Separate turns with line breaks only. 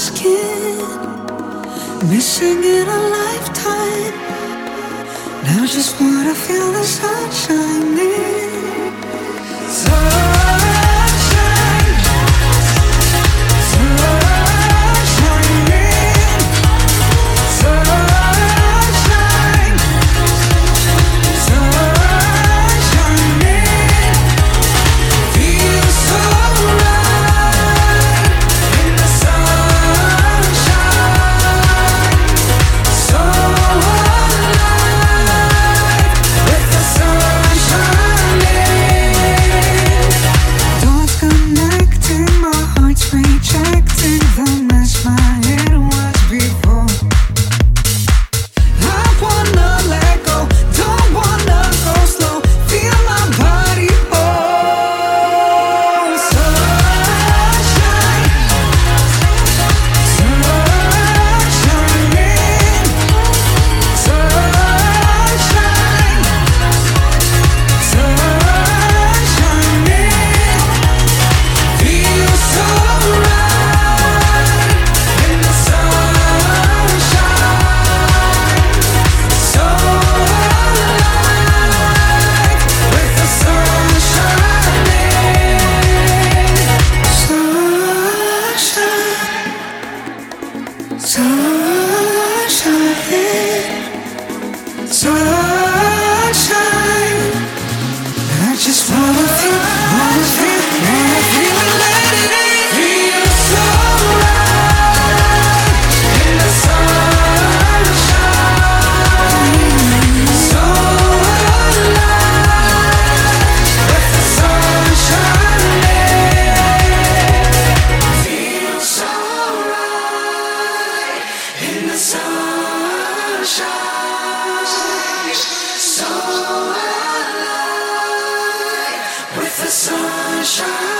skin, missing in a lifetime. Now just wanna feel the sun shining. Sunshine, sunshine, sunshine, sunshine. Feels so right in the sunshine, so alive with the sun shining. Doors connecting, my heart's rejecting the mess my head was before. I wanna let go, don't wanna go slow. Feel my body oh. Sunshine, sunshine, sunshine, sunshine. Feels so right in the sunshine, so alive with the sun shining. Sunshine, sunshine. I just wanna feel, wanna feel, wanna feel it, let it in. Feels so right in the sunshine, so alive with the sun shining. Feels so right in the sunshine, so alive with the sunshine.